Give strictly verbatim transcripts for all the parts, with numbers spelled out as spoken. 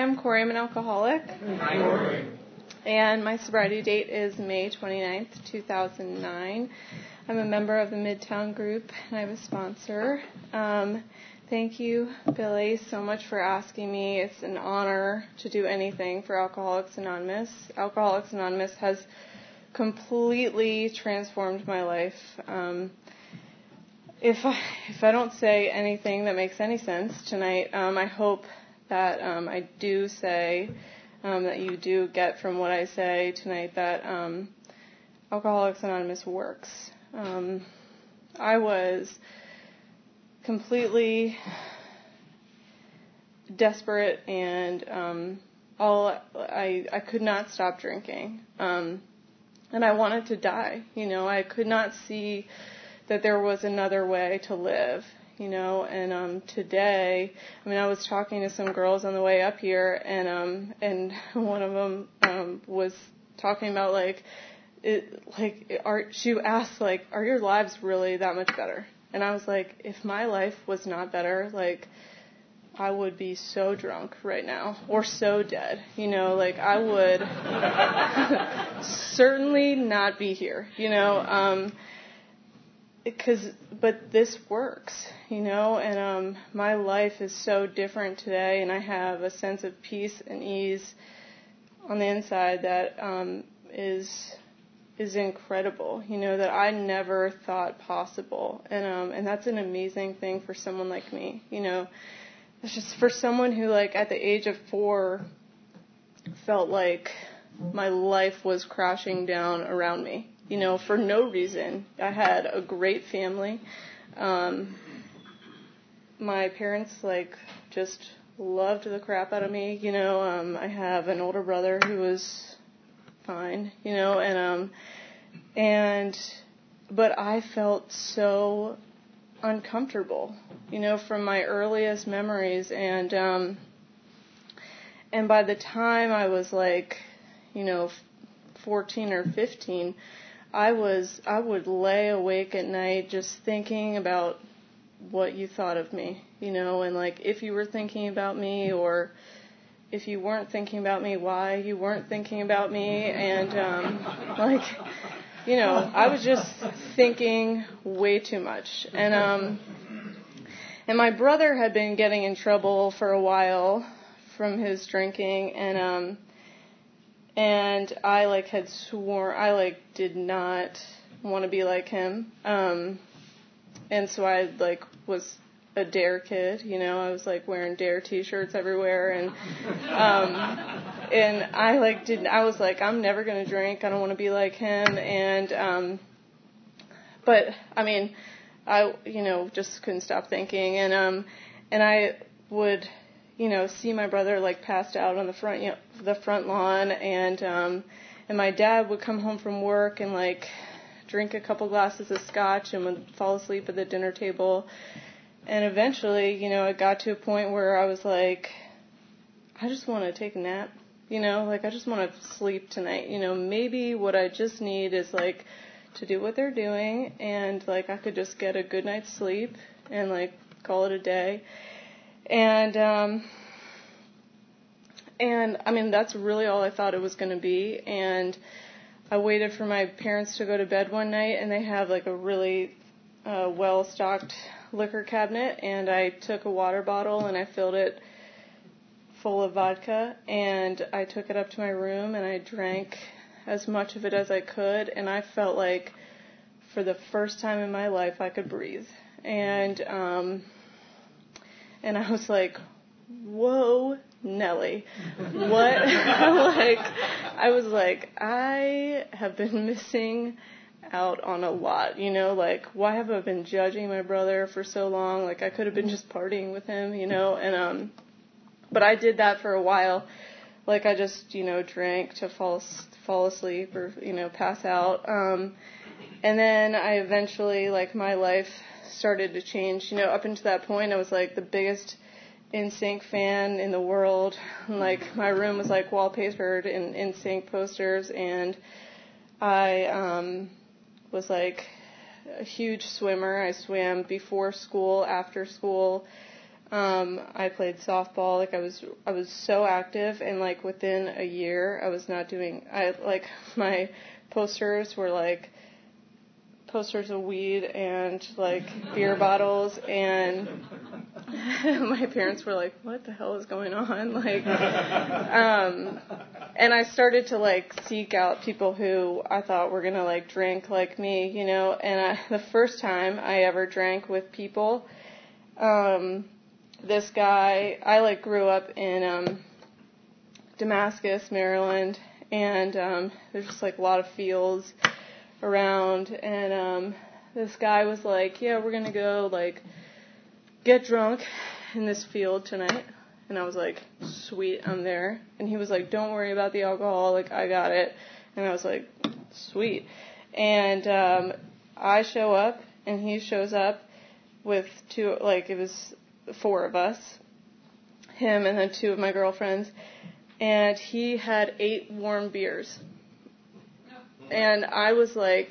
I'm Corey. I'm an alcoholic. Hi, Corey. And my sobriety date is May twenty-ninth, two thousand nine. I'm a member of the Midtown Group, and I have a sponsor. Um, thank you, Billy, so much for asking me. It's an honor to do anything for Alcoholics Anonymous. Alcoholics Anonymous has completely transformed my life. Um, if I, if I don't say anything that makes any sense tonight, um, I hope that um, I do say, um, that you do get from what I say tonight that um, Alcoholics Anonymous works. Um, I was completely desperate, and um, all I I could not stop drinking, um, and I wanted to die. You know, I could not see that there was another way to live. You know, and um, today, I mean, I was talking to some girls on the way up here, and um, and one of them um, was talking about like. It, like, are, she asked, like, are your lives really that much better? And I was like, if my life was not better, like, I would be so drunk right now, or so dead, you know, like, I would certainly not be here, you know, um, because, but this works, you know, and um, my life is so different today, and I have a sense of peace and ease on the inside that um, is... is incredible, you know, that I never thought possible. And um and that's an amazing thing for someone like me, you know. It's just for someone who, like, at the age of four felt like my life was crashing down around me, you know, for no reason. I had a great family. Um, my parents, like, just loved the crap out of me, you know. Um, I have an older brother who was fine, you know, and, um, and, but I felt so uncomfortable, you know, from my earliest memories, and, um, and by the time I was like, you know, fourteen or fifteen, I was, I would lay awake at night just thinking about what you thought of me, you know, and like, if you were thinking about me, or if you weren't thinking about me, why you weren't thinking about me, and, um, like, you know, I was just thinking way too much, and, um, and my brother had been getting in trouble for a while from his drinking, and, um, and I, like, had sworn, I, like, did not want to be like him, um, and so I, like, was a Dare kid, you know, I was like wearing Dare t-shirts everywhere, and, um, and I like didn't, I was like, I'm never going to drink, I don't want to be like him, and, um, but, I mean, I, you know, just couldn't stop thinking, and, um, and I would, you know, see my brother, like, passed out on the front, you know, the front lawn, and, um, and my dad would come home from work and, like, drink a couple glasses of scotch and would fall asleep at the dinner table. And eventually, you know, it got to a point where I was like, I just want to take a nap, you know, like, I just want to sleep tonight, you know, maybe what I just need is, like, to do what they're doing, and, like, I could just get a good night's sleep and, like, call it a day. And, um, and, I mean, that's really all I thought it was going to be, and I waited for my parents to go to bed one night, and they have, like, a really uh, well-stocked liquor cabinet, and I took a water bottle and I filled it full of vodka, and I took it up to my room and I drank as much of it as I could, and I felt like for the first time in my life I could breathe, and um and I was like, whoa, Nelly, what? Like, I was like, I have been missing out on a lot, you know, like, why have I been judging my brother for so long? Like, I could have been just partying with him, you know, and, um, but I did that for a while. Like, I just, you know, drank to fall, fall asleep or, you know, pass out. Um, and then I eventually, like, my life started to change, you know, up until that point, I was, like, the biggest N Sync fan in the world. Like, my room was, like, wallpapered in N Sync posters, and I, um, was like a huge swimmer. I swam before school, after school. Um, I played softball. Like I was, I was so active, and like within a year, I was not doing. I like my posters were like posters of weed and like beer bottles, and my parents were like, "What the hell is going on?" Like, um, and I started to like seek out people who I thought were gonna like drink like me, you know. And I, the first time I ever drank with people, um. This guy, I like grew up in um, Damascus, Maryland, and um, there's just like a lot of fields around, and um, this guy was like, yeah, we're gonna go like get drunk in this field tonight, and I was like, sweet, I'm there, and he was like, don't worry about the alcohol, like I got it, and I was like, sweet, and um, I show up, and he shows up with two, like it was four of us, him and then two of my girlfriends, and he had eight warm beers. And I was like,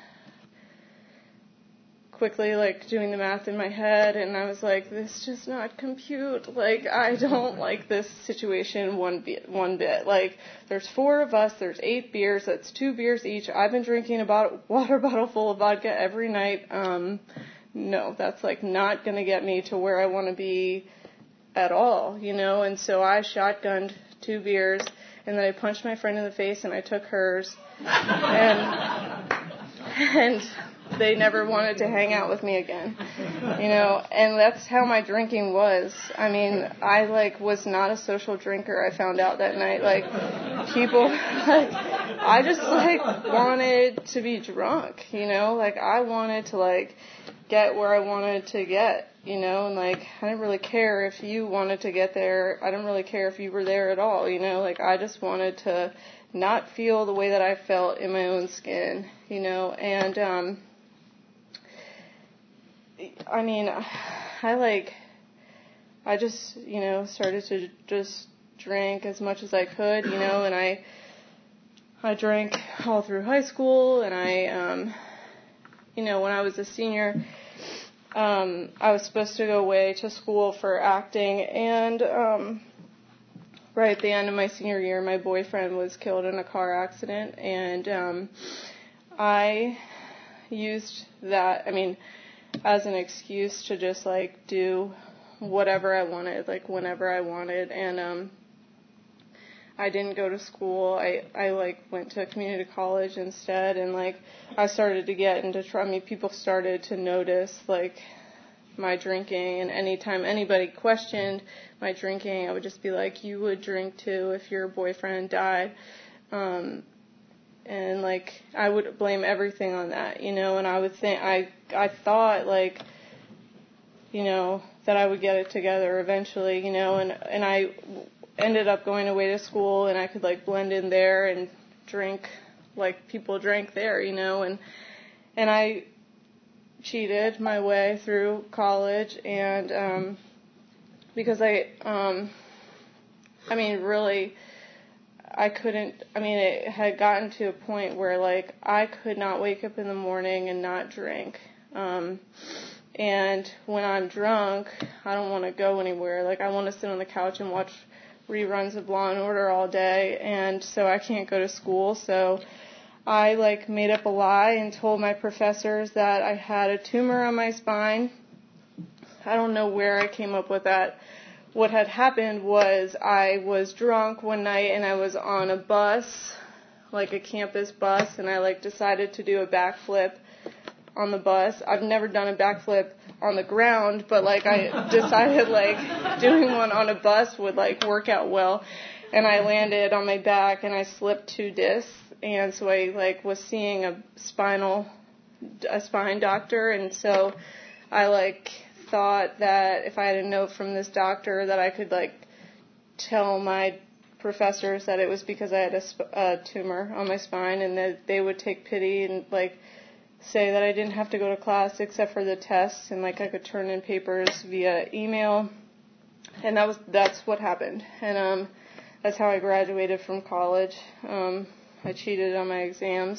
quickly like doing the math in my head, and I was like, this does not compute. Like, I don't like this situation one bit, one bit. Like, there's four of us, there's eight beers, that's two beers each. I've been drinking a bottle, water bottle full of vodka every night. Um, No, that's like not going to get me to where I want to be at all, you know, and so I shotgunned two beers, and then I punched my friend in the face, and I took hers, and, and they never wanted to hang out with me again, you know, and that's how my drinking was. I mean, I like was not a social drinker, I found out that night, like, people, like, I just like wanted to be drunk, you know, like I wanted to like get where I wanted to get, you know, and like I didn't really care if you wanted to get there. I didn't really care if you were there at all, you know, like I just wanted to not feel the way that I felt in my own skin, you know, and um I mean, I like I just, you know, started to just drink as much as I could, you know, and I I drank all through high school, and I um you know, when I was a senior, um, I was supposed to go away to school for acting, and um, right at the end of my senior year, my boyfriend was killed in a car accident, and um, I used that, I mean, as an excuse to just, like, do whatever I wanted, like, whenever I wanted, and um, I didn't go to school. I, I like went to community college instead, and like I started to get into trouble. I mean, people started to notice like my drinking, and anytime anybody questioned my drinking, I would just be like, you would drink too if your boyfriend died. Um, and like I would blame everything on that, you know, and I would think I I thought like, you know, that I would get it together eventually, you know, and and I ended up going away to school, and I could like blend in there and drink like people drank there, you know, and and I cheated my way through college, and um because I um I mean really I couldn't I mean it had gotten to a point where like I could not wake up in the morning and not drink. Um and when I'm drunk, I don't want to go anywhere. Like I want to sit on the couch and watch reruns of Law and Order all day, and so I can't go to school. So I like made up a lie and told my professors that I had a tumor on my spine. I don't know where I came up with that. What had happened was I was drunk one night, and I was on a bus, like a campus bus, and I like decided to do a backflip on the bus. I've never done a backflip on the ground, but like I decided like doing one on a bus would like work out well, and I landed on my back and I slipped two discs, and so I like was seeing a spinal a spine doctor, and so I like thought that if I had a note from this doctor that I could like tell my professors that it was because I had a, sp- a tumor on my spine, and that they would take pity and like say that I didn't have to go to class except for the tests, and like I could turn in papers via email, and that was that's what happened, and um, that's how I graduated from college. Um, I cheated on my exams,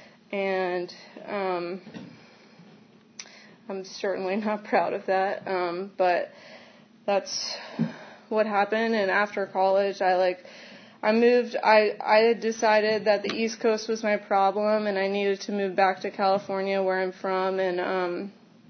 and um, I'm certainly not proud of that. Um, but that's what happened. And after college, I like, I moved, I, I had decided that the East Coast was my problem and I needed to move back to California where I'm from, and, um,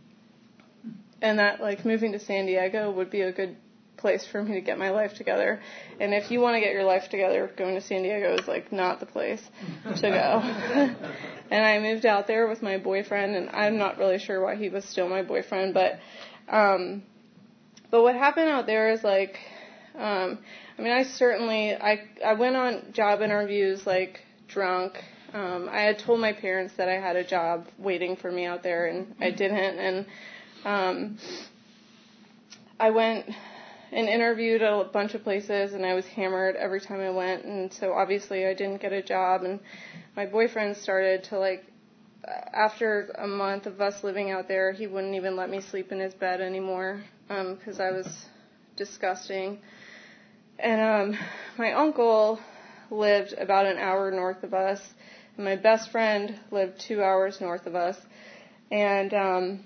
and that like moving to San Diego would be a good place for me to get my life together. And if you want to get your life together, going to San Diego is like not the place to go. And I moved out there with my boyfriend, and I'm not really sure why he was still my boyfriend, but, um, but what happened out there is like, um, I mean, I certainly, I, I went on job interviews like drunk. Um, I had told my parents that I had a job waiting for me out there, and I didn't. And, um, I went and interviewed at a bunch of places, and I was hammered every time I went. And so obviously I didn't get a job, and my boyfriend started to like, after a month of us living out there, he wouldn't even let me sleep in his bed anymore, um, because I was disgusting. And um, my uncle lived about an hour north of us, and my best friend lived two hours north of us. And um,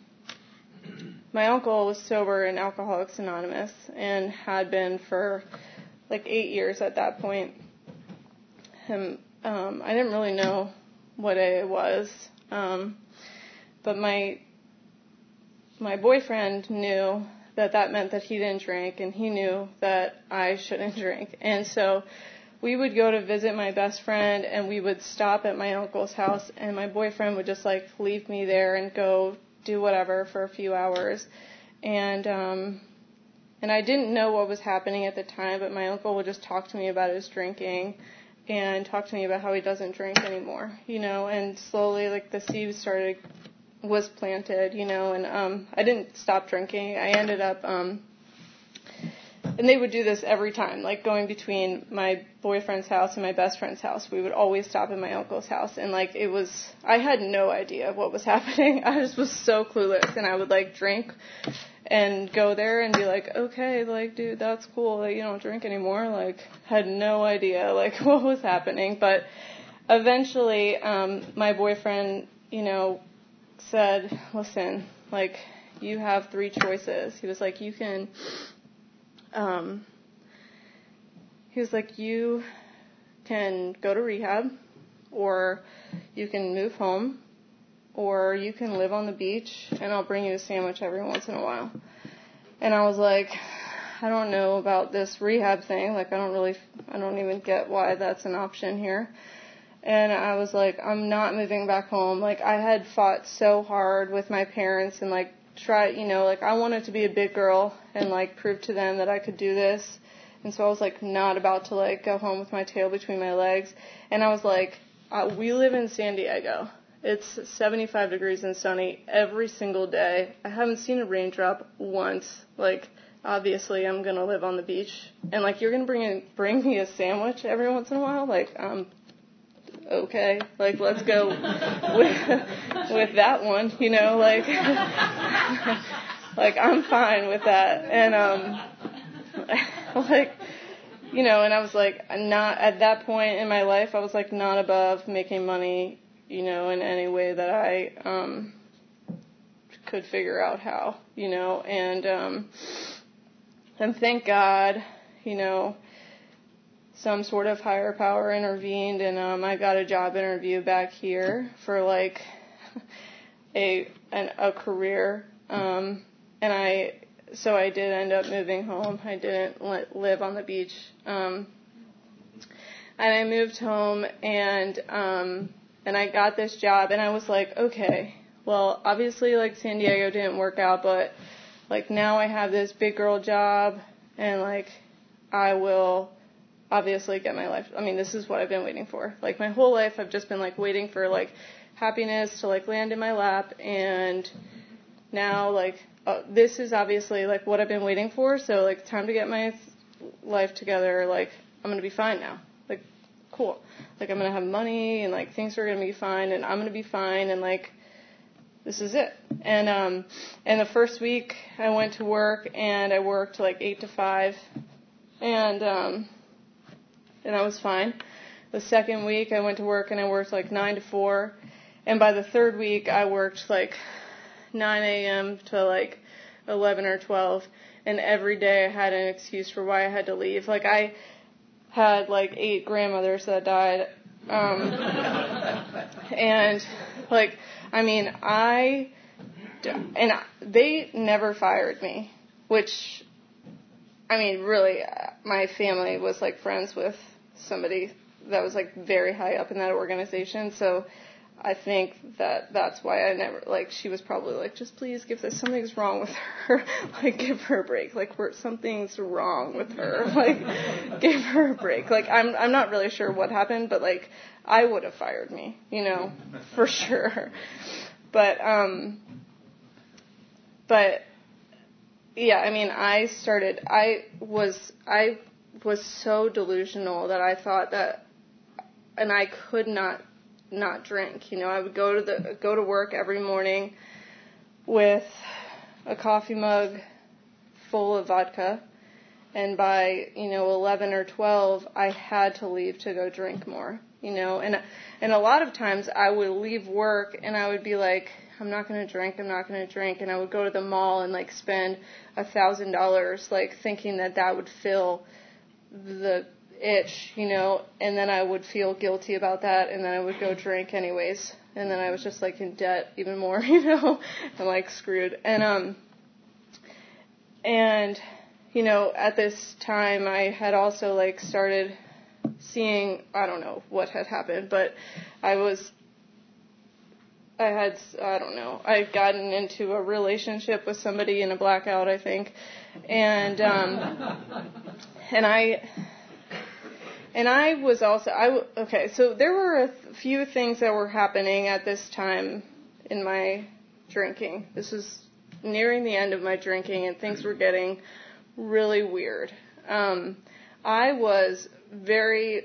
my uncle was sober in Alcoholics Anonymous and had been for like eight years at that point. And um, I didn't really know what A A was, um, but my my boyfriend knew that that meant that he didn't drink, and he knew that I shouldn't drink. And so we would go to visit my best friend, and we would stop at my uncle's house, and my boyfriend would just like leave me there and go do whatever for a few hours. And um and I didn't know what was happening at the time, but my uncle would just talk to me about his drinking and talk to me about how he doesn't drink anymore, you know, and slowly like the seed started was planted, you know, and um I didn't stop drinking. I ended up um and they would do this every time, like going between my boyfriend's house and my best friend's house. We would always stop at my uncle's house, and like it was, I had no idea what was happening. I just was so clueless, and I would like drink and go there and be like, okay, like dude, that's cool that you don't drink anymore. Like had no idea like what was happening. But eventually, um, my boyfriend, you know, said, listen, like you have three choices. He was like, you can. Um, he was like, you can go to rehab, or you can move home, or you can live on the beach, and I'll bring you a sandwich every once in a while. And I was like, I don't know about this rehab thing. Like, I don't really, I don't even get why that's an option here. And I was like, I'm not moving back home. Like, I had fought so hard with my parents and, like, try, you know, like I wanted to be a big girl and like prove to them that I could do this. And so I was like not about to like go home with my tail between my legs. And I was like, uh, we live in San Diego. It's seventy-five degrees and sunny every single day. I haven't seen a raindrop once. Like, obviously I'm going to live on the beach. And like, you're going to bring in, bring me a sandwich every once in a while? Like, um, okay, like let's go with, with that one, you know, like, like I'm fine with that. And, um, like, you know, and I was like, not, at that point in my life, I was like not above making money, you know, in any way that I, um, could figure out how, you know, and, um, and thank God, you know, some sort of higher power intervened, and um, I got a job interview back here for like a an, a career, um, and I so I did end up moving home. I didn't li- live on the beach, um, and I moved home, and um, and I got this job, and I was like, okay, well, obviously like San Diego didn't work out, but like now I have this big girl job, and like I will obviously get my life. I mean, this is what I've been waiting for. Like my whole life, I've just been like waiting for like happiness to like land in my lap, and now like uh, this is obviously like what I've been waiting for. So like time to get my life together. Like I'm gonna be fine now. Like cool. Like I'm gonna have money, and like things are gonna be fine, and I'm gonna be fine, and like this is it. And um, and the first week I went to work, and I worked like eight to five, and um. and I was fine. The second week I went to work and I worked like nine to four, and by the third week I worked like nine a.m. to like eleven or twelve, and every day I had an excuse for why I had to leave. Like, I had like eight grandmothers that died, um, and like, I mean, I, and they never fired me, which, I mean, really, my family was like friends with somebody that was like very high up in that organization, so I think that that's why I never, like, she was probably like, just please give this, something's wrong with her, like, give her a break, like, we're, something's wrong with her, like, give her a break, like, I'm, I'm not really sure what happened, but, like, I would have fired me, you know, for sure, but, um, but, yeah, I mean, I started, I was, I was so delusional that I thought that, and I could not not drink. You know, I would go to the go to work every morning with a coffee mug full of vodka, and by, you know, eleven or twelve, I had to leave to go drink more. You know, and and a lot of times I would leave work and I would be like, I'm not going to drink, I'm not going to drink, and I would go to the mall and like spend a thousand dollars, like thinking that that would fill the itch, you know, and then I would feel guilty about that, and then I would go drink anyways, and then I was just like in debt even more, you know, and like screwed. And um, and you know, at this time I had also like started seeing, I don't know what had happened, but I was, I had, I don't know, I had gotten into a relationship with somebody in a blackout, I think, and um, and I. And I was also, I, okay, so there were a few things that were happening at this time in my drinking. This was nearing the end of my drinking, and things were getting really weird. Um, I was very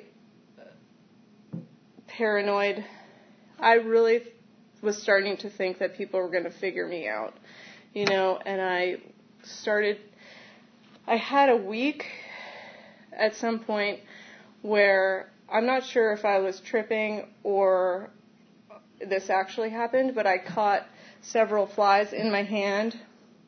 paranoid. I really was starting to think that people were going to figure me out, you know, and I started, I had a week at some point where I'm not sure if I was tripping or this actually happened, but I caught several flies in my hand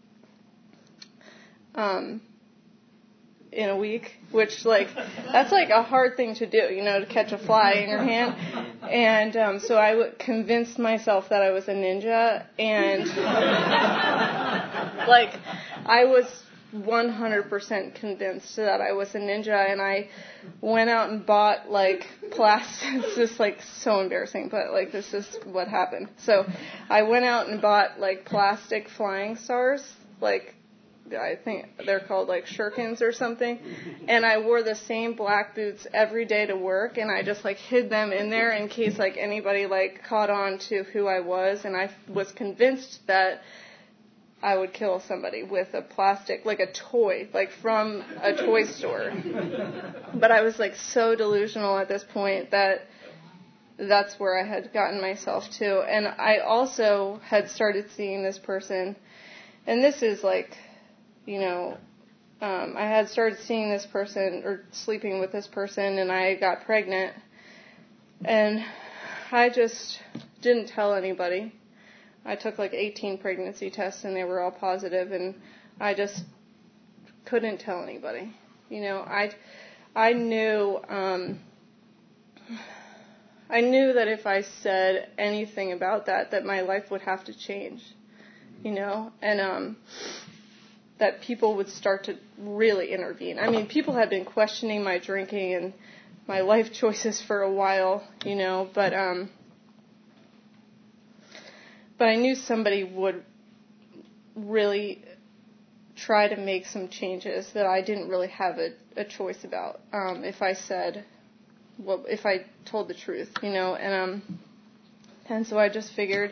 um, in a week, which, like, that's like a hard thing to do, you know, to catch a fly in your hand. And um, so I w- convinced myself that I was a ninja, and like, I was one hundred percent convinced that I was a ninja, and I went out and bought like plastic. It's just like so embarrassing, but like this is what happened. So I went out and bought like plastic flying stars, like I think they're called like shurikens or something, and I wore the same black boots every day to work, and I just like hid them in there in case like anybody like caught on to who I was, and I was convinced that I would kill somebody with a plastic, like a toy, like from a toy store. But I was like so delusional at this point that that's where I had gotten myself to. And I also had started seeing this person, and this is like, you know, um, I had started seeing this person or sleeping with this person, and I got pregnant. And I just didn't tell anybody. I took like eighteen pregnancy tests and they were all positive, and I just couldn't tell anybody. You know, I, I knew, um, I knew that if I said anything about that, that my life would have to change, you know, and, um, that people would start to really intervene. I mean, people had been questioning my drinking and my life choices for a while, you know, but, um, But I knew somebody would really try to make some changes that I didn't really have a, a choice about um, if I said, well, if I told the truth, you know. And um, and so I just figured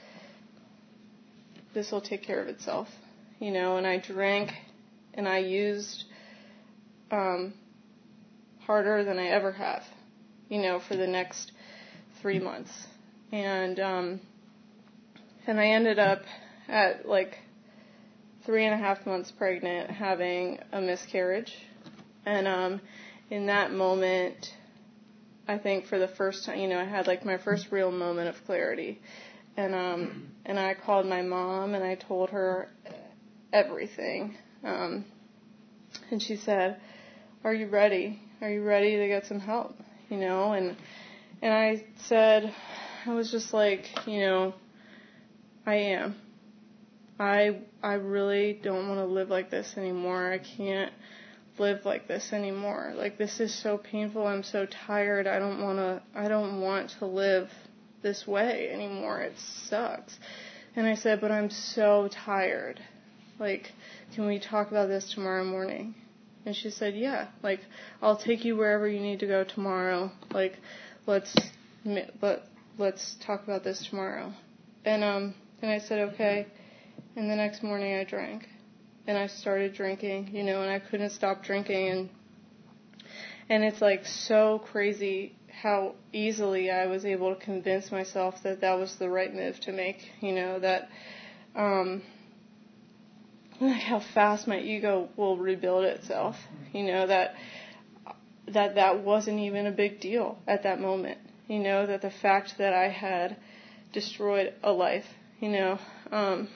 this will take care of itself, you know. And I drank and I used um, harder than I ever have, you know, for the next three months. And um, And I ended up at like three and a half months pregnant having a miscarriage. And um, in that moment, I think for the first time, you know, I had like my first real moment of clarity. And um, and I called my mom and I told her everything. Um, and she said, "Are you ready? Are you ready to get some help?" You know, and and I said, I was just like, you know, I am. I I really don't want to live like this anymore. I can't live like this anymore. Like, this is so painful. I'm so tired. I don't want to I don't want to live this way anymore. It sucks. And I said, "But I'm so tired. Like, can we talk about this tomorrow morning?" And she said, "Yeah, like, I'll take you wherever you need to go tomorrow. Like, let's let let's talk about this tomorrow." And um and I said, "Okay." And the next morning I drank. And I started drinking, you know, and I couldn't stop drinking, and and it's like so crazy how easily I was able to convince myself that that was the right move to make, you know, that um like how fast my ego will rebuild itself, you know, that that that wasn't even a big deal at that moment, you know, that the fact that I had destroyed a life, you know, um,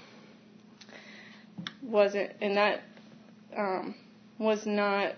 wasn't, and that um, was not,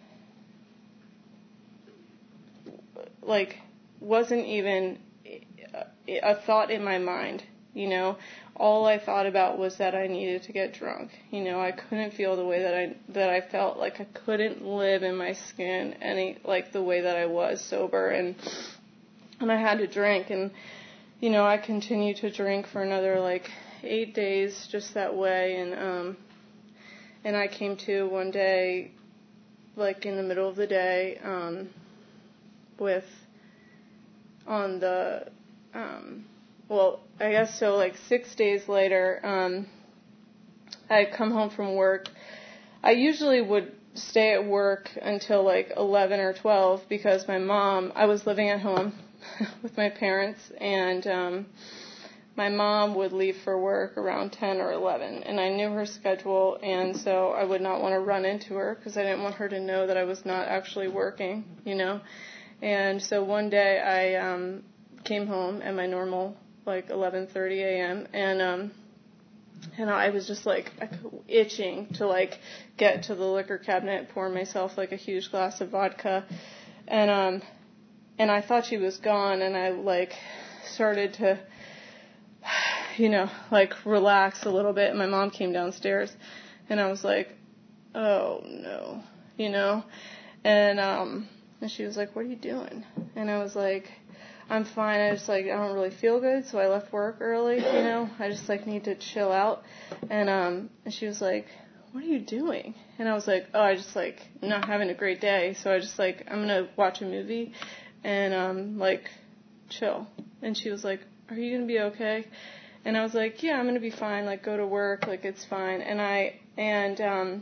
like, wasn't even a, a thought in my mind, you know. All I thought about was that I needed to get drunk. You know, I couldn't feel the way that I that I felt. Like, I couldn't live in my skin any like the way that I was sober, and and I had to drink. And you know, I continued to drink for another like eight days just that way. And um, and I came to one day, like in the middle of the day, um, with on the um. Well, I guess so, like six days later, um, I'd come home from work. I usually would stay at work until like eleven or twelve because my mom, I was living at home with my parents, and um, my mom would leave for work around ten or eleven, and I knew her schedule, and so I would not want to run into her because I didn't want her to know that I was not actually working, you know. And so one day I um, came home at my normal like eleven thirty a.m. and um and I was just like itching to like get to the liquor cabinet, pour myself like a huge glass of vodka, and um and I thought she was gone, and I like started to you know like relax a little bit, and my mom came downstairs, and I was like, oh no, you know, and um and she was like, what are you doing? And I was like, I'm fine. I just like I don't really feel good, so I left work early. You know, I just like need to chill out. And um, and she was like, "What are you doing?" And I was like, "Oh, I just like I'm not having a great day, so I just like I'm gonna watch a movie, and um, like chill." And she was like, "Are you gonna be okay?" And I was like, "Yeah, I'm gonna be fine. Like go to work, like it's fine." And I and um,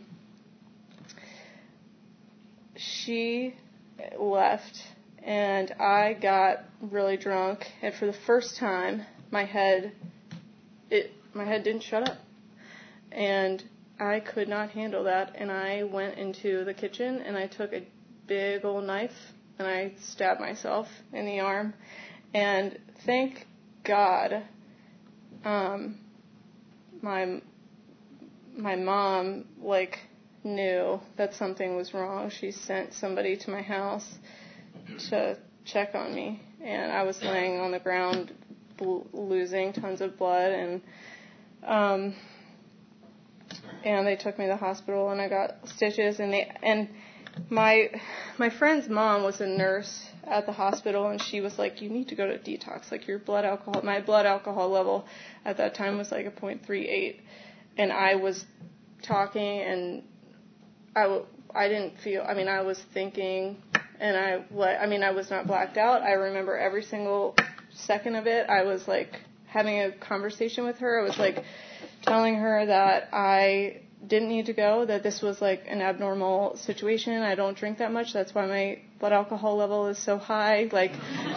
she left. And I got really drunk, and for the first time, my head, it, my head didn't shut up. And I could not handle that, and I went into the kitchen, and I took a big old knife, and I stabbed myself in the arm. And thank God, um, my, my mom, like, knew that something was wrong. She sent somebody to my house to check on me, and I was laying on the ground bl- losing tons of blood, and um and they took me to the hospital, and I got stitches, and they and my my friend's mom was a nurse at the hospital, and she was like, you need to go to detox, like your blood alcohol my blood alcohol level at that time was like a point three eight, and I was talking, and I I didn't feel I mean I was thinking. And I, I mean, I was not blacked out. I remember every single second of it. I was, like, having a conversation with her. I was, like, telling her that I didn't need to go, that this was, like, an abnormal situation. I don't drink that much. That's why my blood alcohol level is so high. Like,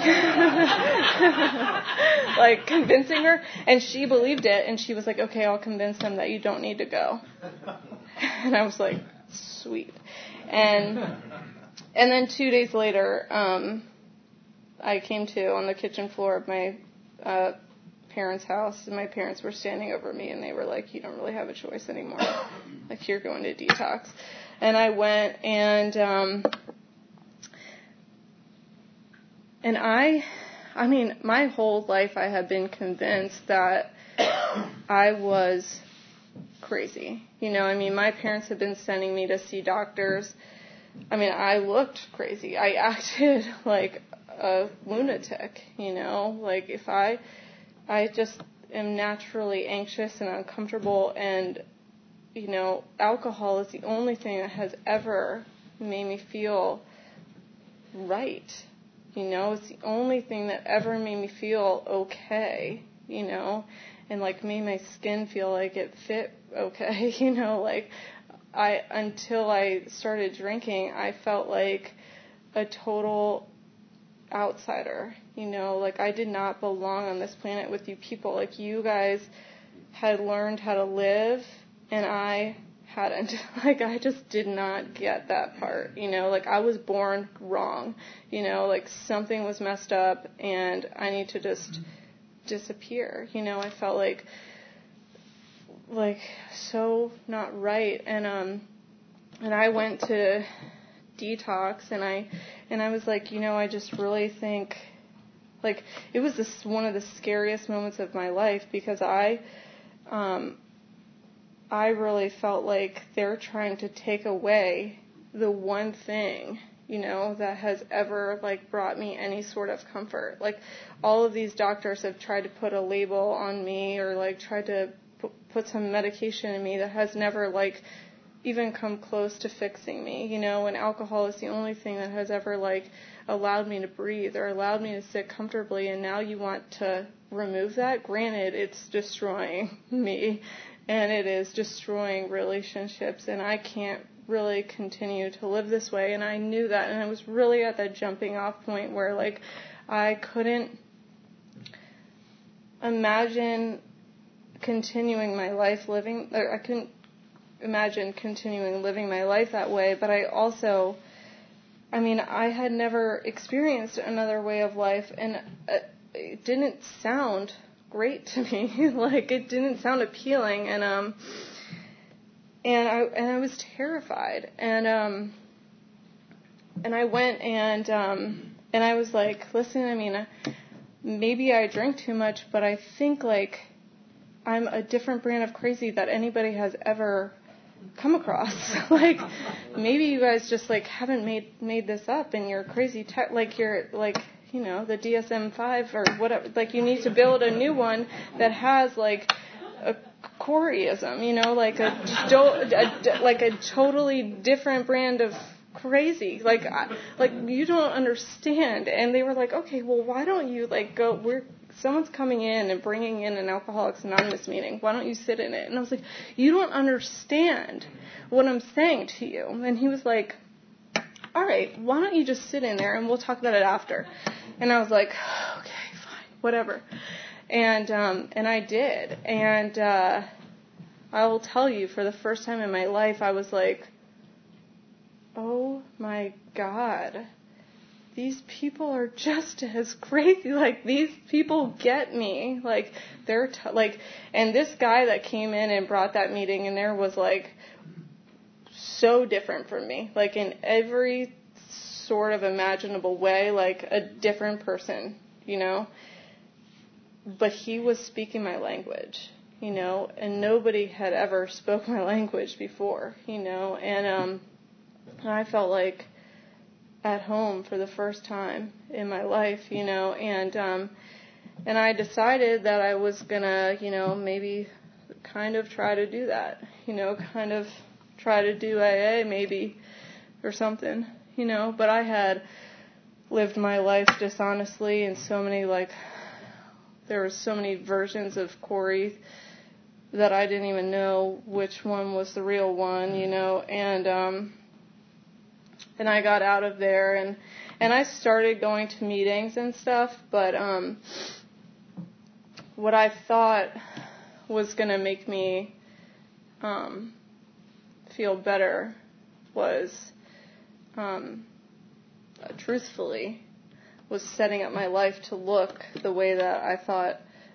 like convincing her. And she believed it. And she was like, okay, I'll convince them that you don't need to go. And I was like, sweet. And... And then two days later, um, I came to on the kitchen floor of my uh, parents' house, and my parents were standing over me, and they were like, you don't really have a choice anymore. Like, you're going to detox. And I went, and, um, and I, I mean, my whole life I have been convinced that I was crazy. You know, I mean, my parents have been sending me to see doctors. I mean, I looked crazy. I acted like a lunatic, you know, like if I, I just am naturally anxious and uncomfortable, and, you know, alcohol is the only thing that has ever made me feel right. You know, it's the only thing that ever made me feel okay, you know, and like made my skin feel like it fit okay, you know, like I, until I started drinking, I felt like a total outsider, you know, like I did not belong on this planet with you people. Like, you guys had learned how to live, and I hadn't. Like, I just did not get that part, you know, like I was born wrong, you know, like something was messed up and I need to just disappear, you know. I felt like, like so not right. And, um, and I went to detox, and I, and I was like, you know, I just really think, like, it was this one of the scariest moments of my life, because I, um, I really felt like they're trying to take away the one thing, you know, that has ever, like, brought me any sort of comfort. Like, all of these doctors have tried to put a label on me, or, like, tried to p- put some medication in me that has never, like, even come close to fixing me, you know, and alcohol is the only thing that has ever, like, allowed me to breathe or allowed me to sit comfortably, and now you want to remove that? Granted, it's destroying me, and it is destroying relationships, and I can't really continue to live this way, and I knew that, and I was really at that jumping off point where, like, I couldn't imagine continuing my life living, or I couldn't imagine continuing living my life that way, but I also, I mean, I had never experienced another way of life, and it didn't sound great to me. Like, it didn't sound appealing, and um, and I and I was terrified, and um, and I went and um, and I was like, listen, I mean, maybe I drink too much, but I think like I'm a different brand of crazy that anybody has ever come across. Like, maybe you guys just like haven't made made this up, and you're crazy, te- like you're like, you know, the D S M five or whatever. Like, you need to build a new one that has like a Coreyism, you know, like a, a like a totally different brand of crazy. Like, I, like you don't understand. And they were like, okay, well, why don't you like go? We're someone's coming in and bringing in an Alcoholics Anonymous meeting. Why don't you sit in it? And I was like, you don't understand what I'm saying to you. And he was like, all right, why don't you just sit in there and we'll talk about it after. And I was like, okay, fine, whatever. And um, and I did. And uh, I will tell you, for the first time in my life, I was like, oh my God. These people are just as crazy. Like, these people get me. Like, they're, t- like, and this guy that came in and brought that meeting in there was, like, so different from me. Like, in every sort of imaginable way, like, a different person, you know? But he was speaking my language, you know? And nobody had ever spoke my language before, you know? And, um, I felt like at home for the first time in my life, you know, and um, and I decided that I was gonna, you know, maybe kind of try to do that, you know, kind of try to do A A maybe or something, you know, but I had lived my life dishonestly, and so many, like, there were so many versions of Corey that I didn't even know which one was the real one, you know, and um And I got out of there, and, and I started going to meetings and stuff, but um, what I thought was going to make me um, feel better was, um, uh, truthfully, was setting up my life to look the way that I thought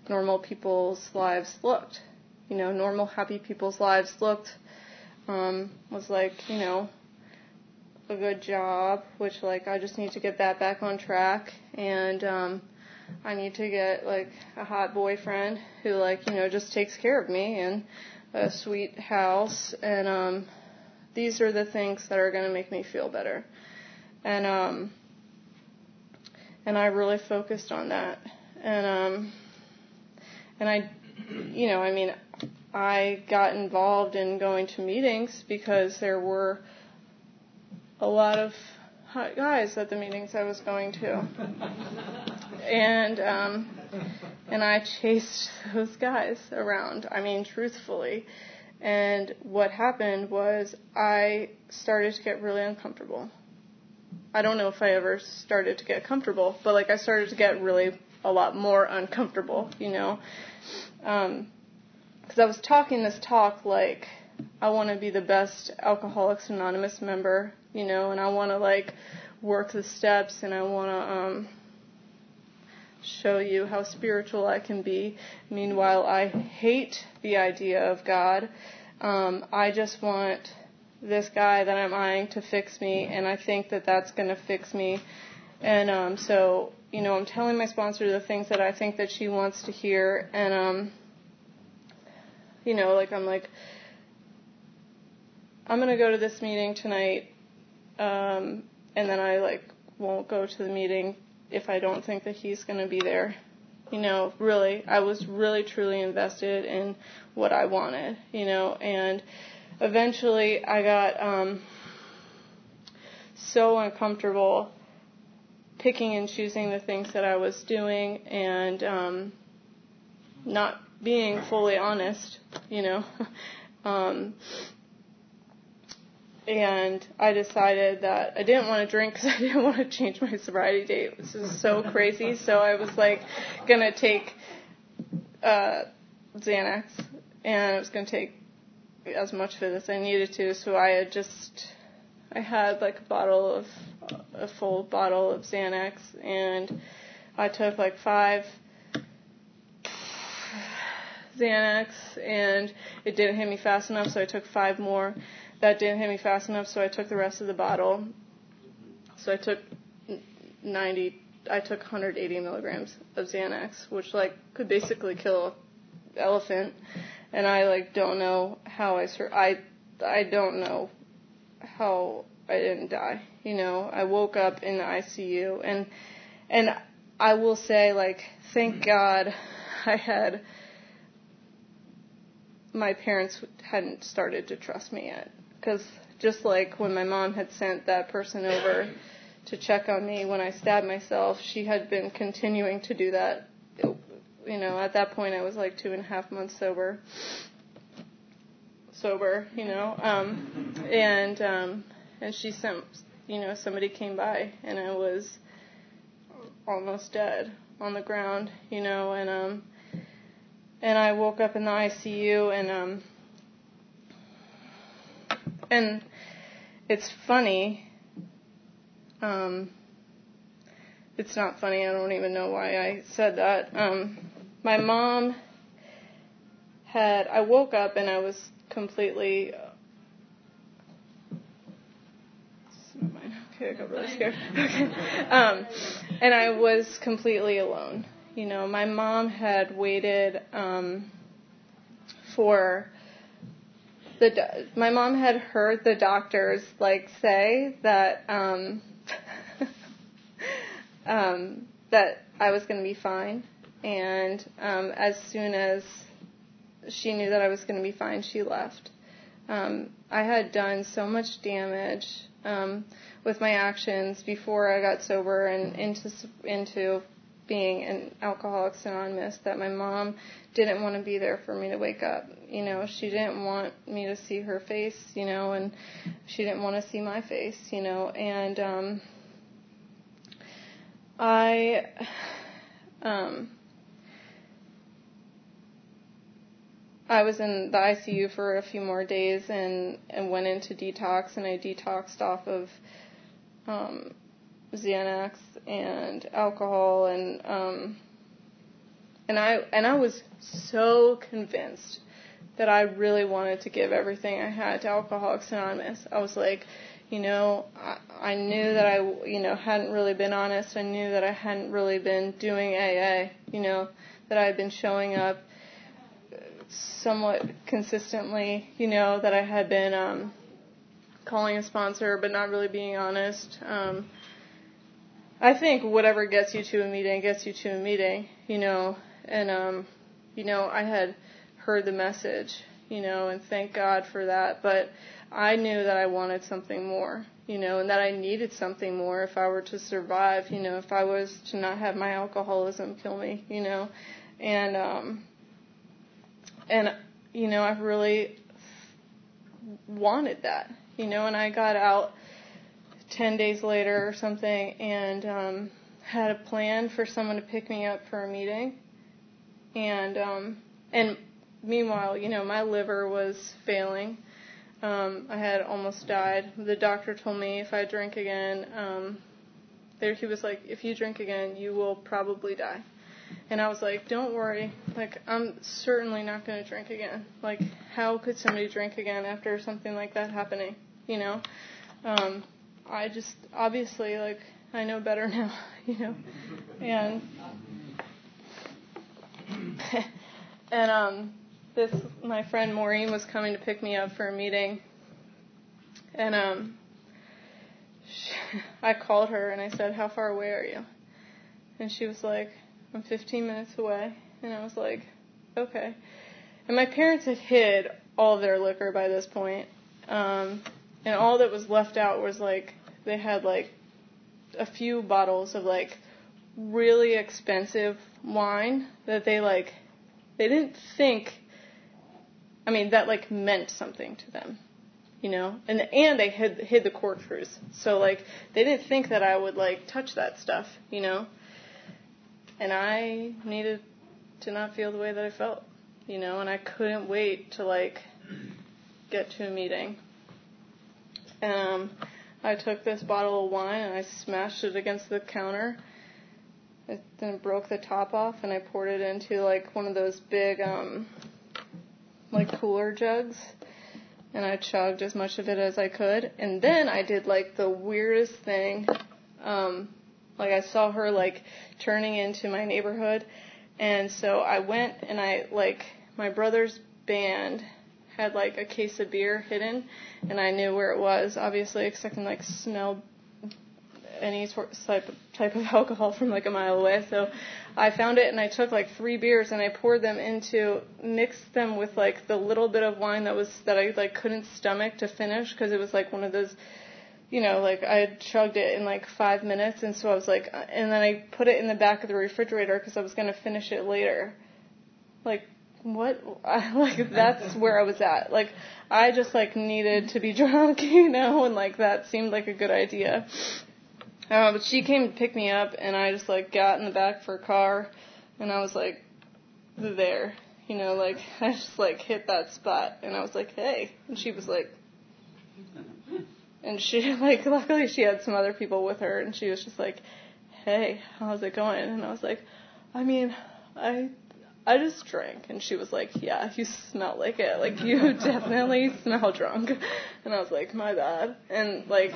normal people's lives looked. You know, normal, happy people's lives looked, um, was like, you know, a good job, which, like, I just need to get that back on track, and, um, I need to get, like, a hot boyfriend who, like, you know, just takes care of me, and a sweet house, and, um, these are the things that are going to make me feel better. And, um, and I really focused on that. And, um, and I, you know, I mean, I got involved in going to meetings because there were a lot of hot guys at the meetings I was going to. And, um, and I chased those guys around, I mean, truthfully. And what happened was I started to get really uncomfortable. I don't know if I ever started to get comfortable, but, like, I started to get really a lot more uncomfortable, you know. Um, because I was talking this talk like, I want to be the best Alcoholics Anonymous member, you know, and I want to, like, work the steps, and I want to um, show you how spiritual I can be. Meanwhile, I hate the idea of God. Um, I just want this guy that I'm eyeing to fix me, and I think that that's going to fix me. And um, so, you know, I'm telling my sponsor the things that I think that she wants to hear, and, um, you know, like, I'm like, I'm going to go to this meeting tonight, um, and then I, like, won't go to the meeting if I don't think that he's going to be there. You know, really, I was really, truly invested in what I wanted, you know, and eventually I got um, so uncomfortable picking and choosing the things that I was doing, and um, not being fully honest, you know. um, and I decided that I didn't want to drink because I didn't want to change my sobriety date. This is so crazy. So I was, like, going to take uh, Xanax, and I was going to take as much of it as I needed to. So I had just, I had, like, a bottle of, a full bottle of Xanax, and I took, like, five Xanax, and it didn't hit me fast enough, so I took five more. That didn't hit me fast enough, so I took the rest of the bottle. So I took ninety, I took one hundred eighty milligrams of Xanax, which, like, could basically kill an elephant. And I, like, don't know how I, sur- I, I don't know how I didn't die. You know, I woke up in the I C U, and, and I will say, like, thank God I had, my parents hadn't started to trust me yet. Because just like when my mom had sent that person over to check on me when I stabbed myself, she had been continuing to do that. It, you know, at that point I was like two and a half months sober. Sober, you know. Um, and um, and she sent, you know, somebody came by, and I was almost dead on the ground, you know, and um, and I woke up in the I C U, and um. And it's funny. Um, it's not funny. I don't even know why I said that. Um, my mom had, I woke up and I was completely, okay, I got really scared. Okay. Um, and I was completely alone. You know, my mom had waited um, for The, my mom had heard the doctors, like, say that um, um, that I was going to be fine, and um, as soon as she knew that I was going to be fine, she left. Um, I had done so much damage um, with my actions before I got sober and into into being an Alcoholics Anonymous that my mom didn't want to be there for me to wake up. You know, she didn't want me to see her face, you know, and she didn't want to see my face, you know, and um, I, um, I was in the I C U for a few more days and, and went into detox, and I detoxed off of um, Xanax and alcohol, and um, And I and I was so convinced that I really wanted to give everything I had to Alcoholics Anonymous. I was like, you know, I, I knew that I, you know, hadn't really been honest. I knew that I hadn't really been doing A A, you know, that I had been showing up somewhat consistently, you know, that I had been um, calling a sponsor but not really being honest. Um, I think whatever gets you to a meeting gets you to a meeting, you know, and, um, you know, I had heard the message, you know, and thank God for that, but I knew that I wanted something more, you know, and that I needed something more if I were to survive, you know, if I was to not have my alcoholism kill me, you know, and, um, and, you know, I really wanted that, you know, and I got out ten days later or something and um, had a plan for someone to pick me up for a meeting. And, um, and meanwhile, you know, my liver was failing. Um, I had almost died. The doctor told me if I drink again, um, there he was like, if you drink again, you will probably die. And I was like, don't worry, like, I'm certainly not going to drink again. Like, how could somebody drink again after something like that happening, you know? Um, I just, obviously, like, I know better now, you know? And, and, um, this, my friend Maureen was coming to pick me up for a meeting, and, um, she, I called her and I said, how far away are you? And she was like, I'm fifteen minutes away. And I was like, okay. And my parents had hid all of their liquor by this point. Um, and all that was left out was like, they had like a few bottles of like really expensive wine that they like, they didn't think, I mean, that like meant something to them, you know? And, and they hid, hid the corkscrews. So like, they didn't think that I would like touch that stuff, you know? And I needed to not feel the way that I felt, you know, and I couldn't wait to, like, get to a meeting. And um, I took this bottle of wine and I smashed it against the counter. It then broke the top off and I poured it into, like, one of those big, um, like, cooler jugs. And I chugged as much of it as I could. And then I did, like, the weirdest thing, um, like I saw her like turning into my neighborhood, and so I went and I like my brother's band had like a case of beer hidden, and I knew where it was obviously because I can like smell any sort type of, type of alcohol from like a mile away. So I found it and I took like three beers and I poured them into mixed them with like the little bit of wine that was that I like couldn't stomach to finish because it was like one of those. You know, like, I had chugged it in, like, five minutes, and so I was like, and then I put it in the back of the refrigerator because I was going to finish it later. Like, what? I, like, that's where I was at. Like, I just, like, needed to be drunk, you know, and, like, that seemed like a good idea. Uh, but she came to pick me up, and I just, like, got in the back of her car, and I was, like, there. You know, like, I just, like, hit that spot, and I was like, hey. And she was like... And she, like, luckily she had some other people with her, and she was just like, hey, how's it going? And I was like, I mean, I I just drank. And she was like, yeah, you smell like it. Like, you definitely smell drunk. And I was like, my bad. And, like,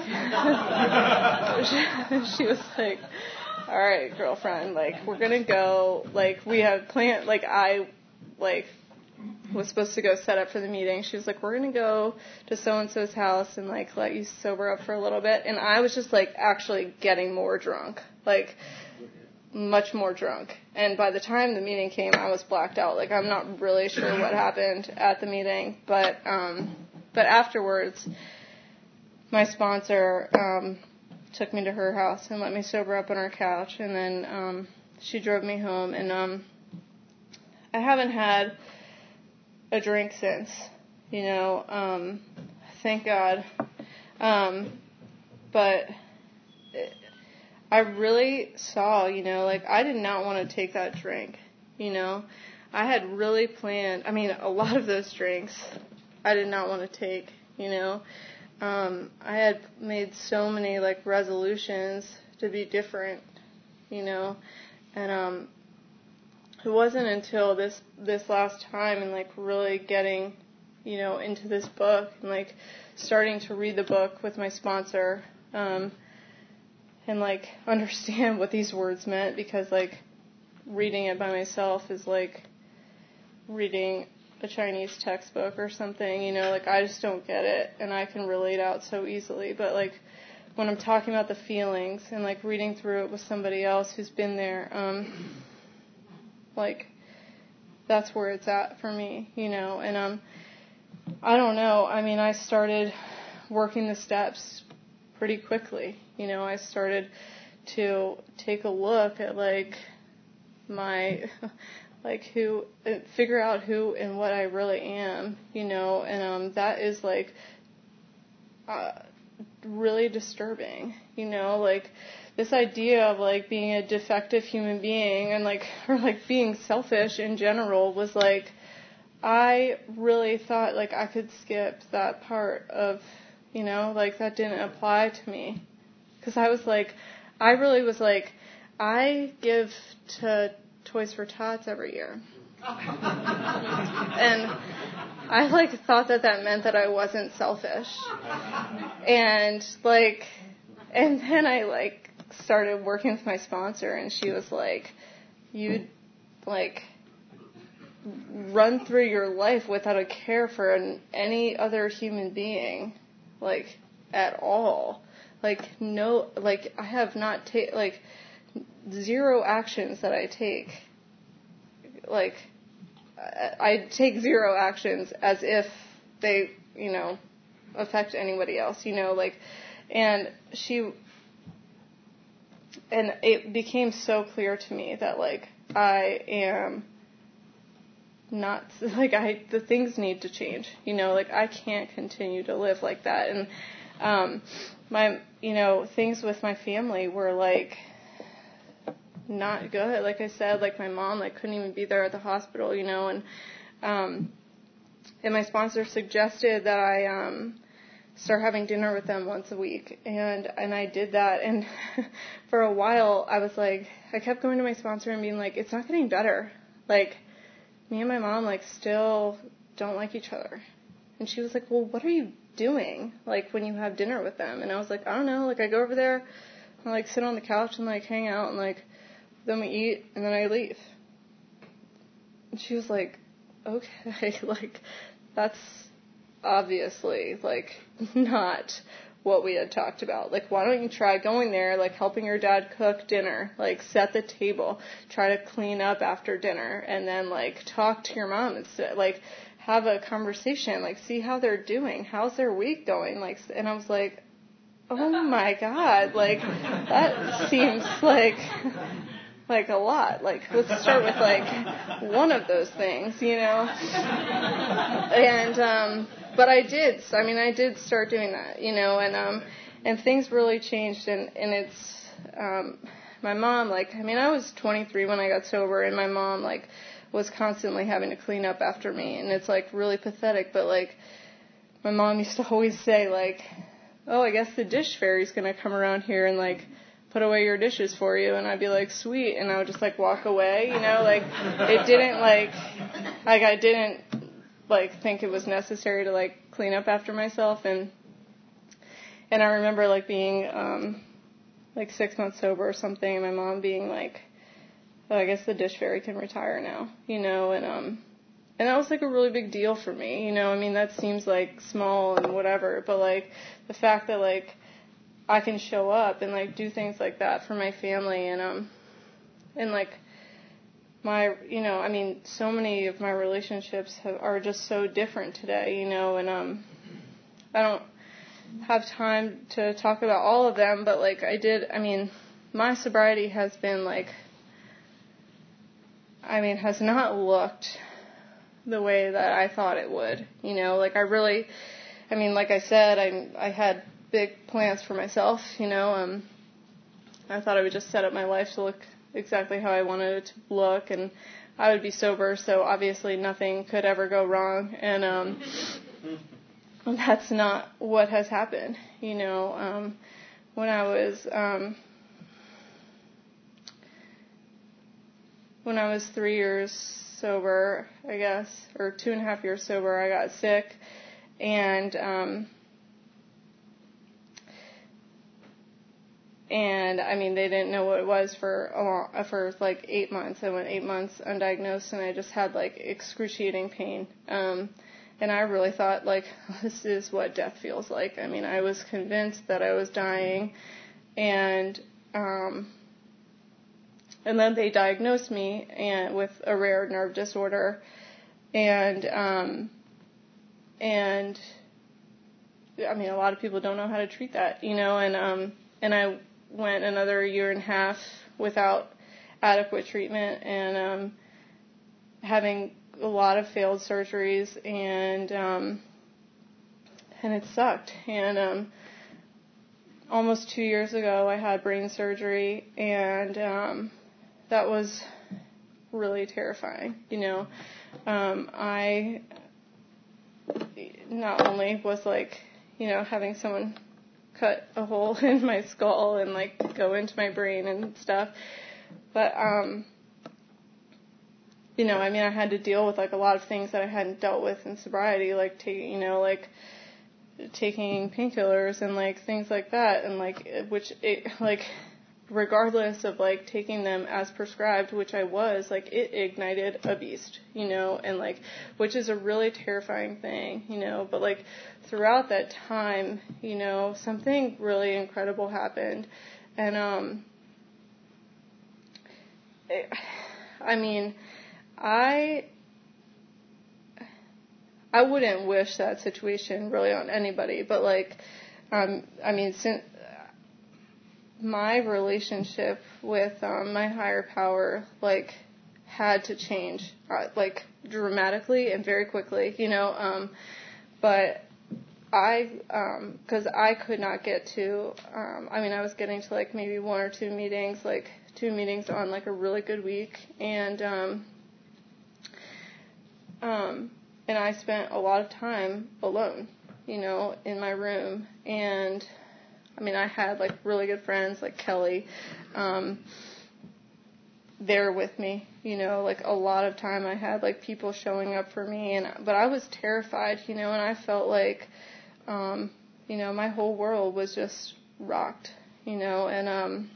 she, she was like, all right, girlfriend, like, we're going to go. Like, we had planned, like, I, like, was supposed to go set up for the meeting. She was like, we're going to go to so-and-so's house and, like, let you sober up for a little bit. And I was just, like, actually getting more drunk, like, much more drunk. And by the time the meeting came, I was blacked out. Like, I'm not really sure what happened at the meeting. But, um, but afterwards, my sponsor um, took me to her house and let me sober up on her couch. And then um, she drove me home. And um, I haven't had a drink since, you know, um, thank God. Um, but it, I really saw, you know, like, I did not want to take that drink, you know. I had really planned, I mean, a lot of those drinks I did not want to take, you know. Um, I had made so many, like, resolutions to be different, you know. And, um, it wasn't until this this last time and like really getting, you know, into this book and like starting to read the book with my sponsor, um, and like understand what these words meant, because like reading it by myself is like reading a Chinese textbook or something, you know, like I just don't get it and I can relate out so easily. But like when I'm talking about the feelings and like reading through it with somebody else who's been there, um, like that's where it's at for me, you know. And um, I don't know. I mean, I started working the steps pretty quickly. You know, I started to take a look at like my, like who, figure out who and what I really am, you know, and um, that is like uh, really disturbing, you know, like this idea of like being a defective human being and like, or like being selfish in general was like, I really thought like I could skip that part of, you know, like that didn't apply to me. Because I was like, I really was like, I give to Toys for Tots every year. And I like thought that that meant that I wasn't selfish. And like, and then I like started working with my sponsor and she was like, you like run through your life without a care for an, any other human being, like at all. Like no, like I have not take like zero actions that I take. Like I, I take zero actions as if they, you know, affect anybody else, you know, like, and she, and it became so clear to me that like I am not, like I, the things need to change, you know, like I can't continue to live like that. And um my, you know, things with my family were like not good. Like I said, like my mom like couldn't even be there at the hospital, you know, and um and my sponsor suggested that I um start having dinner with them once a week, and and I did that. And for a while I was like, I kept going to my sponsor and being like, it's not getting better, like me and my mom like still don't like each other. And she was like, well, what are you doing like when you have dinner with them? And I was like, I don't know, like I go over there and like sit on the couch and like hang out and like then we eat and then I leave. And she was like, okay, like that's obviously like not what we had talked about. Like, why don't you try going there, like helping your dad cook dinner, like set the table, try to clean up after dinner, and then like talk to your mom and sit, like have a conversation, like see how they're doing, how's their week going, like. And I was like, oh my God, like that seems like like a lot. Like let's start with like one of those things, you know. And um but I did. I mean, I did start doing that, you know, and um and things really changed. And and it's um my mom, like, I mean, I was twenty-three when I got sober, and my mom like was constantly having to clean up after me, and it's like really pathetic. But like my mom used to always say like, oh, I guess the dish fairy's gonna come around here and like put away your dishes for you. And I'd be like, sweet. And I would just like walk away, you know, like it didn't like, like I didn't like think it was necessary to like clean up after myself. And, and I remember like being, um, like six months sober or something, and my mom being like, oh, I guess the dish fairy can retire now, you know, and, um, and that was like a really big deal for me, you know. I mean, that seems like small and whatever, but like the fact that like I can show up and like do things like that for my family, and um and like my, you know, I mean, so many of my relationships have, are just so different today, you know, and um I don't have time to talk about all of them, but like I did, I mean, my sobriety has been like, I mean, has not looked the way that I thought it would, you know, like I really, I mean, like I said, I I had big plans for myself, you know, um, I thought I would just set up my life to look exactly how I wanted it to look, and I would be sober, so obviously nothing could ever go wrong, and um, that's not what has happened, you know. Um, when I was, um, when I was three years sober, I guess, or two and a half years sober, I got sick, and um, and I mean, they didn't know what it was for a long, for like eight months. I went eight months undiagnosed, and I just had like excruciating pain. Um, and I really thought, like, this is what death feels like. I mean, I was convinced that I was dying, and um, and then they diagnosed me and with a rare nerve disorder, and um, and I mean, a lot of people don't know how to treat that, you know, and um, and I went another year and a half without adequate treatment, and um, having a lot of failed surgeries, and um, and it sucked. And um, almost two years ago, I had brain surgery, and um, that was really terrifying. You know, um, I not only was like, you know, having someone cut a hole in my skull and like go into my brain and stuff, but um, you know, I mean, I had to deal with like a lot of things that I hadn't dealt with in sobriety, like taking, you know, like taking painkillers and like things like that, and like which it like regardless of like taking them as prescribed, which I was, like it ignited a beast, you know, and like which is a really terrifying thing, you know, but like throughout that time, you know, something really incredible happened, and um, it, I mean. I I wouldn't wish that situation really on anybody, but like, um, I mean, since my relationship with um, my higher power, like, had to change, uh, like, dramatically and very quickly, you know, um, but I, um, cause I could not get to, um, I mean, I was getting to like maybe one or two meetings, like two meetings on like a really good week, and, um, Um, and I spent a lot of time alone, you know, in my room. And, I mean, I had, like, really good friends, like Kelly, um, there with me, you know, like, a lot of time I had, like, people showing up for me. And but I was terrified, you know, and I felt like, um, you know, my whole world was just rocked, you know, and, um,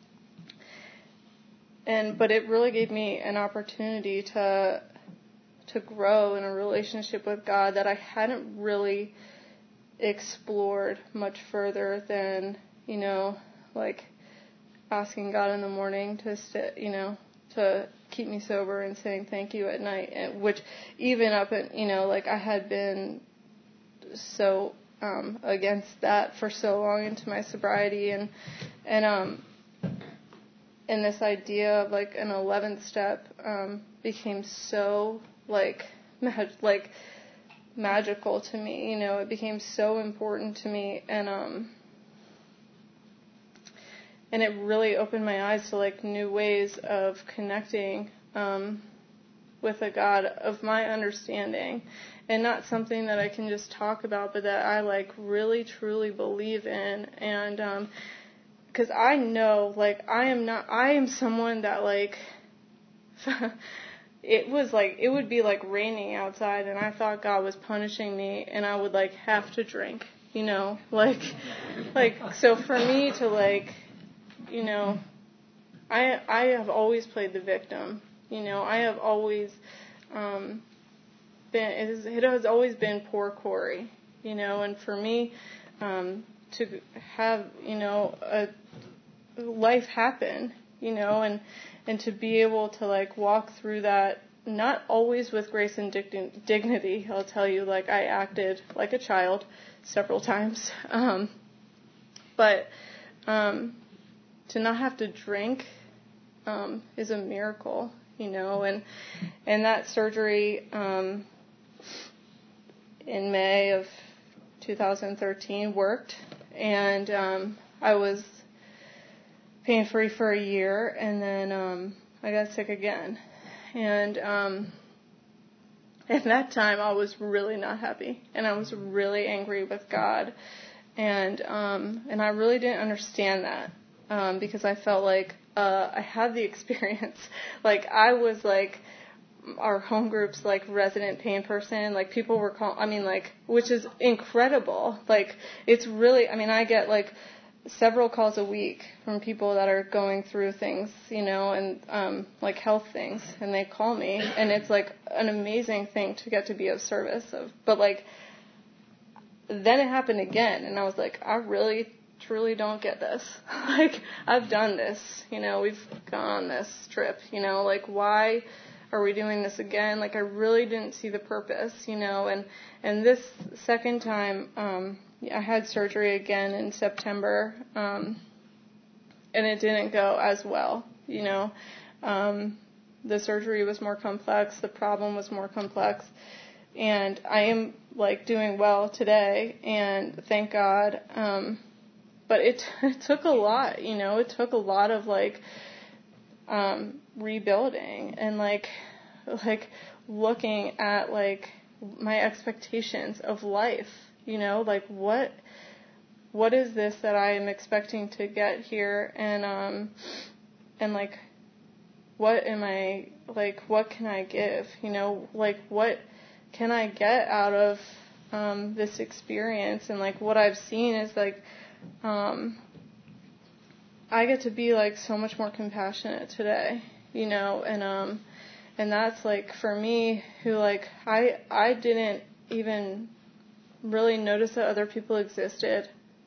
and, but it really gave me an opportunity to, to grow in a relationship with God that I hadn't really explored much further than, you know, like asking God in the morning to sit, you know, to keep me sober and saying thank you at night, and which even up at, you know, like I had been so um, against that for so long into my sobriety, and and um and this idea of like an eleventh step um, became so like mag- like magical to me, you know, it became so important to me, and um and it really opened my eyes to like new ways of connecting um with a God of my understanding, and not something that I can just talk about, but that I like really truly believe in. And um because I know, like, I am not I am someone that like it was like, it would be like raining outside and I thought God was punishing me, and I would like have to drink, you know, like, like, so for me to like, you know, I, I have always played the victim, you know, I have always, um, been, it, is, it has always been poor Corey, you know, and for me, um, to have, you know, a life happen, you know, and, and to be able to like walk through that, not always with grace and dig- dignity. I'll tell you, like, I acted like a child several times. Um, but, um, to not have to drink, um, is a miracle, you know, and, and that surgery, um, in May of two thousand thirteen worked, and, um, I was pain-free for a year, and then um, I got sick again. And um, at that time, I was really not happy, and I was really angry with God, and um, and I really didn't understand that. um, because I felt like uh, I had the experience. Like, I was like our home group's like resident pain person. Like, people were calling, I mean, like, which is incredible. Like, it's really, I mean, I get like several calls a week from people that are going through things, you know, and um, like health things, and they call me, and it's like an amazing thing to get to be of service of. But like, then it happened again, and I was like, I really, truly don't get this. Like, I've done this, you know, we've gone on this trip, you know, like, why are we doing this again? Like, I really didn't see the purpose, you know, and, and this second time, um, I had surgery again in September, um, and it didn't go as well, you know, um, the surgery was more complex, the problem was more complex, and I am, like, doing well today, and thank God, um, but it, it took a lot, you know, it took a lot of, like, um, rebuilding, and, like, like, looking at, like, my expectations of life, you know, like, what, what is this that I am expecting to get here, and, um, and, like, what am I, like, what can I give, you know, like, what can I get out of, um, this experience, and, like, what I've seen is, like, um, I get to be, like, so much more compassionate today, you know, and, um, and that's, like, for me, who, like, I, I didn't even really notice that other people existed,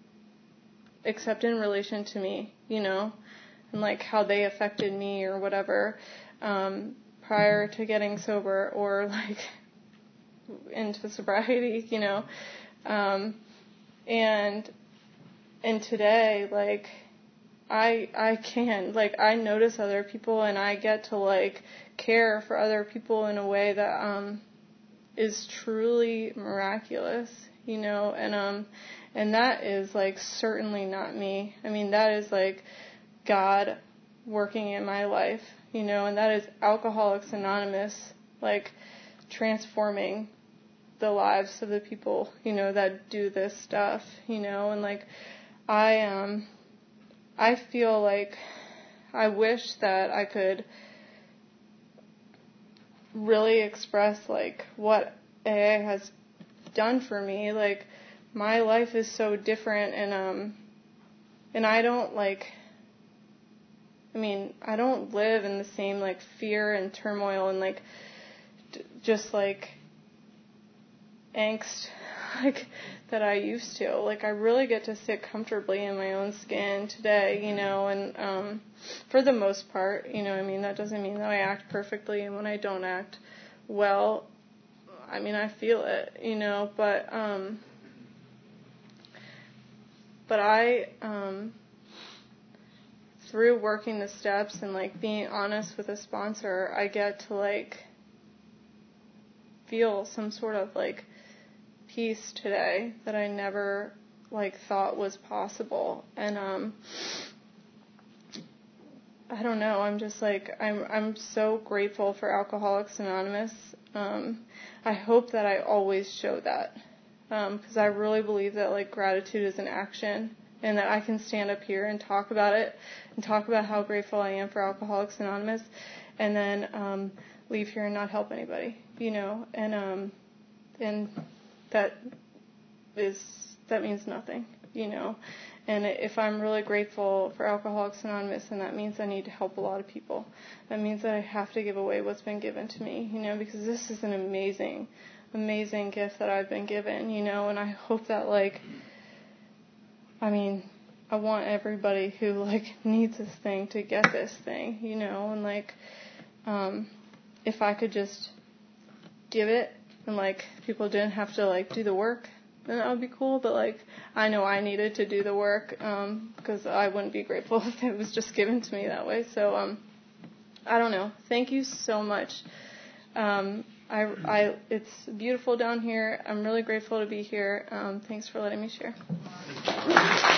except in relation to me, you know, and, like, how they affected me or whatever, um, prior to getting sober, or, like, into sobriety, you know, um, and, and today, like, I, I can, like, I notice other people, and I get to, like, care for other people in a way that, um, is truly miraculous, you know, and, um, and that is, like, certainly not me. I mean, that is, like, God working in my life, you know, and that is Alcoholics Anonymous, like, transforming the lives of the people, you know, that do this stuff, you know, and, like, I, um, I feel like I wish that I could really express, like, what A A has done for me. Like, my life is so different, and, um, and I don't, like, I mean, I don't live in the same, like, fear and turmoil and, like, d- just, like, angst, like, that I used to. Like, I really get to sit comfortably in my own skin today, you know, and, um, for the most part, you know, I mean, that doesn't mean that I act perfectly, and when I don't act well, I mean, I feel it, you know, but, um, but I, um, through working the steps and, like, being honest with a sponsor, I get to, like, feel some sort of, like, peace today that I never, like, thought was possible. And, um, I don't know, I'm just, like, I'm, I'm so grateful for Alcoholics Anonymous. Um, I hope that I always show that. Um, 'cause I really believe that, like, gratitude is an action, and that I can stand up here and talk about it, and talk about how grateful I am for Alcoholics Anonymous, and then, um, leave here and not help anybody, you know, and, um, and that is, that means nothing, you know, and if I'm really grateful for Alcoholics Anonymous, then that means I need to help a lot of people. That means that I have to give away what's been given to me, you know, because this is an amazing, amazing gift that I've been given, you know, and I hope that, like, I mean, I want everybody who, like, needs this thing to get this thing, you know, and, like, um, if I could just give it, and, like, people didn't have to, like, do the work, then that would be cool. But, like, I know I needed to do the work, um, because I wouldn't be grateful if it was just given to me that way. So, um, I don't know. Thank you so much. Um, I, I, it's beautiful down here. I'm really grateful to be here. Um, thanks for letting me share.